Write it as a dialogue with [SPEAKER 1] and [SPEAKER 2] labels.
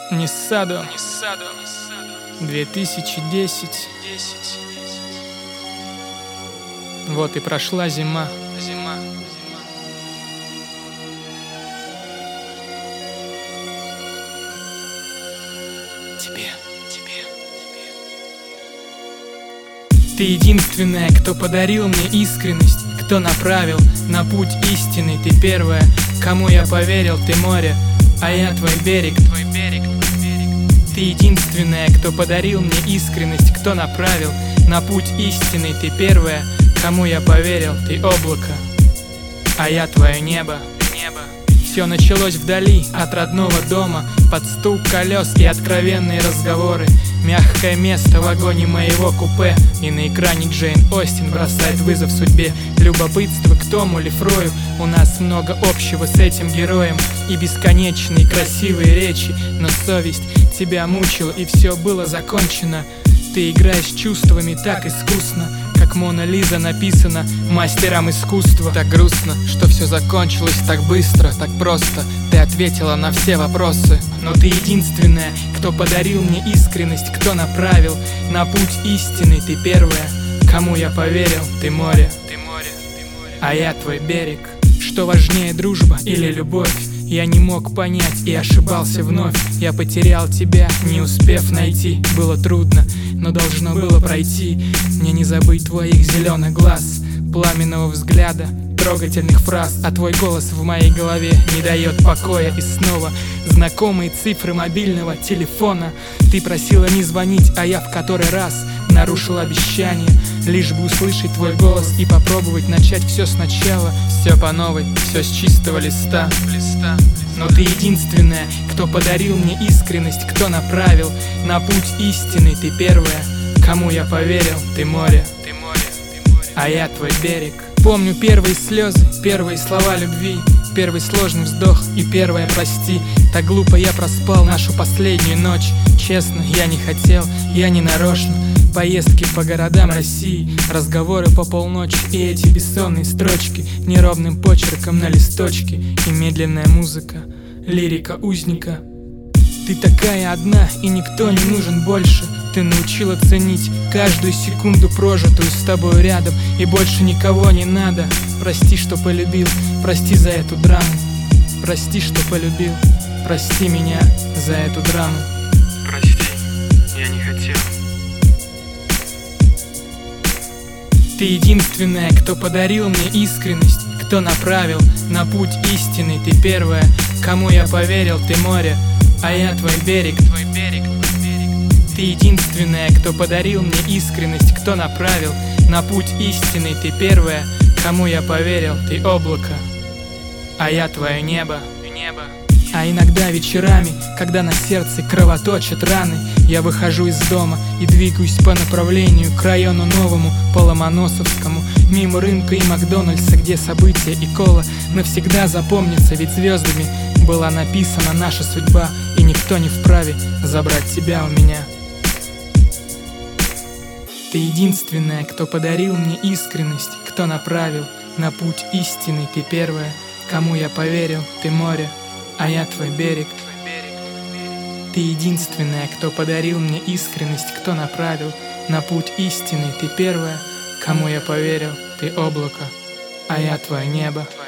[SPEAKER 1] Ниссадо 2010. Вот и прошла зима. Ты единственная, кто подарил мне искренность, кто направил на путь истины. Ты первая, кому я поверил, ты море, а я твой берег. Ты единственная, кто подарил мне искренность, кто направил на путь истины. Ты первая, кому я поверил, ты облако, а я твое небо. Все началось вдали от родного дома, под стук колес и откровенные разговоры. Мягкое место в вагоне моего купе, и на экране Джейн Остин бросает вызов судьбе. Любопытство к Тому Лефрою, у нас много общего с этим героем. И бесконечные красивые речи, но совесть тебя мучила, и все было закончено. Ты играешь чувствами так искусно, как Мона Лиза написана мастером искусства. Так грустно, что все закончилось так быстро, так просто. Ты ответила на все вопросы, но ты единственная, кто подарил мне искренность, кто направил на путь истины. Ты первая, кому я поверил, ты море, а я твой берег. Что важнее, дружба или любовь? Я не мог понять и ошибался вновь. Я потерял тебя, не успев найти. Было трудно, но должно было пройти. Мне не забыть твоих зеленых глаз, пламенного взгляда, трогательных фраз. А твой голос в моей голове не дает покоя. И снова знакомые цифры мобильного телефона. Ты просила не звонить, а я в который раз нарушил обещание, лишь бы услышать твой голос и попробовать начать все сначала. Все по новой, все с чистого листа. Но ты единственная, кто подарил мне искренность, кто направил на путь истины. Ты первая, кому я поверил, ты море, а я твой берег. Помню первые слезы, первые слова любви, первый сложный вздох и первое прости. Так глупо я проспал нашу последнюю ночь. Честно, я не хотел, я не нарочно. Поездки по городам России, разговоры по полночи и эти бессонные строчки неровным почерком на листочке. И медленная музыка, лирика узника. Ты такая одна, и никто не нужен больше. Ты научила ценить каждую секунду, прожитую с тобой рядом, и больше никого не надо. Прости, что полюбил, прости за эту драму. Прости, что полюбил, прости меня за эту драму.
[SPEAKER 2] Прости, я не хотел.
[SPEAKER 1] Ты единственная, кто подарил мне искренность, кто направил на путь истины. Ты первая, кому я поверил, ты море, а я твой берег. Ты единственная, кто подарил мне искренность, кто направил на путь истины. Ты первая, кому я поверил, ты облако, а я твое небо. А иногда вечерами, когда на сердце кровоточат раны, я выхожу из дома и двигаюсь по направлению к району новому, по Ломоносовскому, мимо рынка и Макдональдса, где события и кола навсегда запомнятся, ведь звездами была написана наша судьба, и никто не вправе забрать тебя у меня. Ты единственная, кто подарил мне искренность, кто направил на путь истины. Ты первая, кому я поверил, ты море, а я твой берег. Ты единственная, кто подарил мне искренность, кто направил на путь истины. Ты первая, кому я поверил, ты облако, а я твое небо.